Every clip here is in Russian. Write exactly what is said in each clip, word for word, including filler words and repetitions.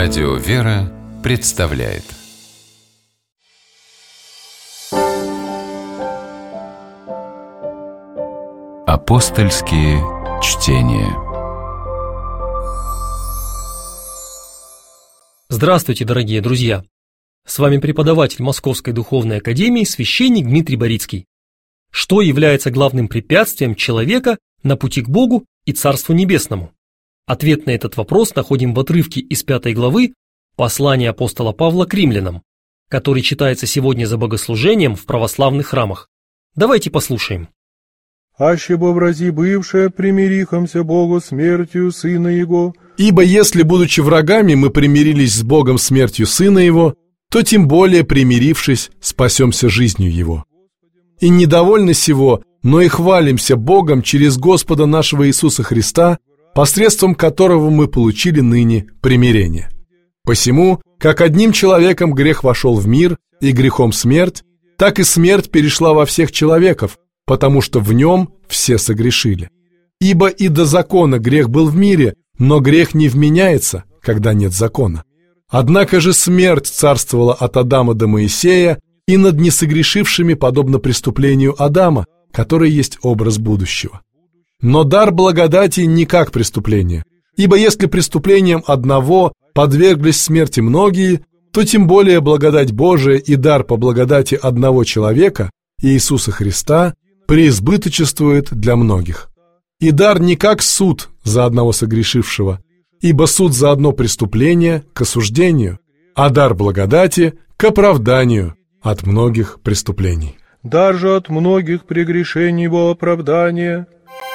Радио «Вера» представляет Апостольские чтения. Здравствуйте, дорогие друзья! С вами преподаватель Московской Духовной Академии, священник Дмитрий Борицкий. Что является главным препятствием человека на пути к Богу и Царству Небесному? Ответ на этот вопрос находим в отрывке из пятой главы послания апостола Павла к римлянам, который читается сегодня за богослужением в православных храмах. Давайте послушаем. «Аще бо врази бывшее, примирихомся Богу смертью Сына Его». «Ибо если, будучи врагами, мы примирились с Богом смертью Сына Его, то тем более, примирившись, спасемся жизнью Его. И недовольны сего, но и хвалимся Богом через Господа нашего Иисуса Христа, посредством которого мы получили ныне примирение. Посему, как одним человеком грех вошел в мир, и грехом смерть, так и смерть перешла во всех человеков, потому что в нем все согрешили. Ибо и до закона грех был в мире, но грех не вменяется, когда нет закона. Однако же смерть царствовала от Адама до Моисея и над несогрешившими, подобно преступлению Адама, который есть образ будущего. Но дар благодати не как преступление, ибо если преступлением одного подверглись смерти многие, то тем более благодать Божия и дар по благодати одного человека, Иисуса Христа, преизбыточествует для многих. И дар не как суд за одного согрешившего, ибо суд за одно преступление к осуждению, а дар благодати к оправданию от многих преступлений. Дар же от многих прегрешений во оправдание».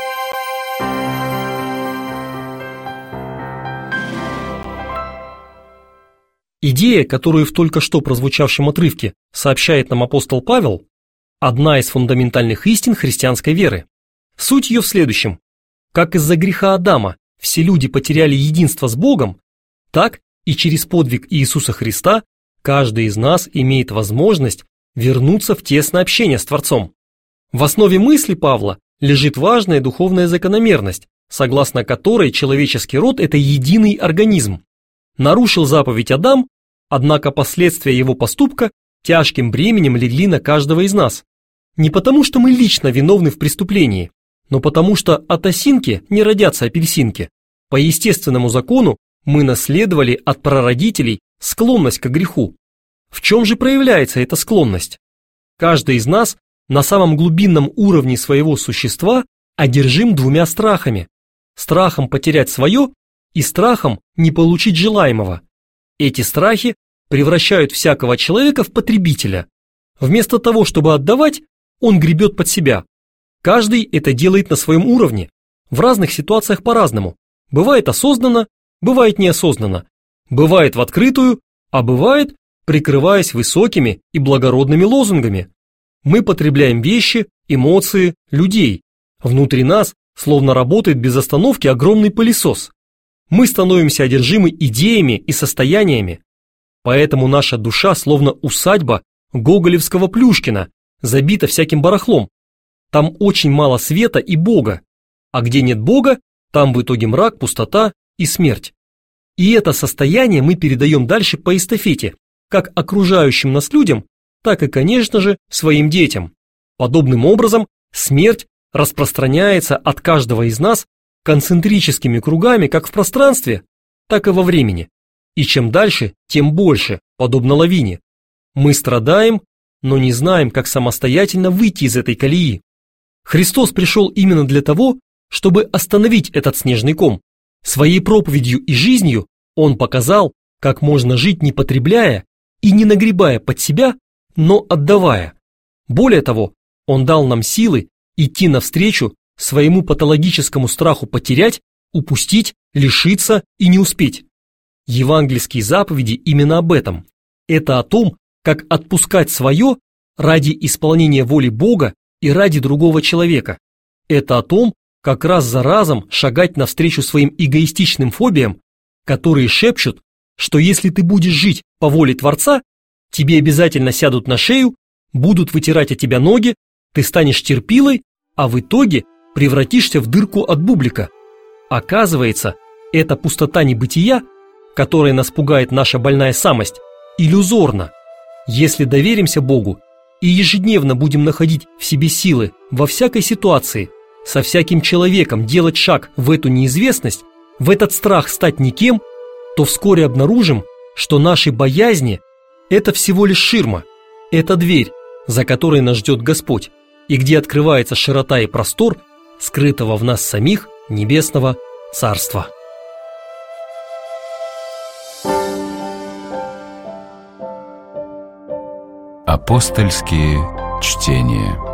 Идея, которую в только что прозвучавшем отрывке сообщает нам апостол Павел, одна из фундаментальных истин христианской веры. Суть ее в следующем. Как из-за греха Адама все люди потеряли единство с Богом, так и через подвиг Иисуса Христа каждый из нас имеет возможность вернуться в тесное общение с Творцом. В основе мысли Павла лежит важная духовная закономерность, согласно которой человеческий род – это единый организм. Нарушил заповедь Адам, однако последствия его поступка тяжким бременем легли на каждого из нас. Не потому, что мы лично виновны в преступлении, но потому, что от осинки не родятся апельсинки. По естественному закону мы наследовали от прародителей склонность к греху. В чем же проявляется эта склонность? Каждый из нас на самом глубинном уровне своего существа одержим двумя страхами. Страхом потерять свое и страхом не получить желаемого. Эти страхи превращают всякого человека в потребителя. Вместо того, чтобы отдавать, он гребет под себя. Каждый это делает на своем уровне, в разных ситуациях по-разному. Бывает осознанно, бывает неосознанно, бывает в открытую, а бывает, прикрываясь высокими и благородными лозунгами. Мы потребляем вещи, эмоции, людей. Внутри нас словно работает без остановки огромный пылесос. Мы становимся одержимы идеями и состояниями. Поэтому наша душа словно усадьба гоголевского Плюшкина, забита всяким барахлом. Там очень мало света и Бога. А где нет Бога, там в итоге мрак, пустота и смерть. И это состояние мы передаем дальше по эстафете, как окружающим нас людям, так и, конечно же, своим детям. Подобным образом смерть распространяется от каждого из нас концентрическими кругами как в пространстве, так и во времени. И чем дальше, тем больше, подобно лавине. Мы страдаем, но не знаем, как самостоятельно выйти из этой колеи. Христос пришел именно для того, чтобы остановить этот снежный ком. Своей проповедью и жизнью Он показал, как можно жить не потребляя и не нагребая под себя, но отдавая. Более того, Он дал нам силы идти навстречу своему патологическому страху потерять, упустить, лишиться и не успеть. Евангельские заповеди именно об этом. Это о том, как отпускать свое ради исполнения воли Бога и ради другого человека. Это о том, как раз за разом шагать навстречу своим эгоистичным фобиям, которые шепчут, что если ты будешь жить по воле Творца, тебе обязательно сядут на шею, будут вытирать от тебя ноги, ты станешь терпилой, а в итоге превратишься в дырку от бублика. Оказывается, эта пустота небытия которой нас пугает наша больная самость, иллюзорна. Если доверимся Богу и ежедневно будем находить в себе силы во всякой ситуации, со всяким человеком делать шаг в эту неизвестность, в этот страх стать никем, то вскоре обнаружим, что наши боязни – это всего лишь ширма, это дверь, за которой нас ждет Господь, и где открывается широта и простор скрытого в нас самих небесного Царства. Апостольские чтения.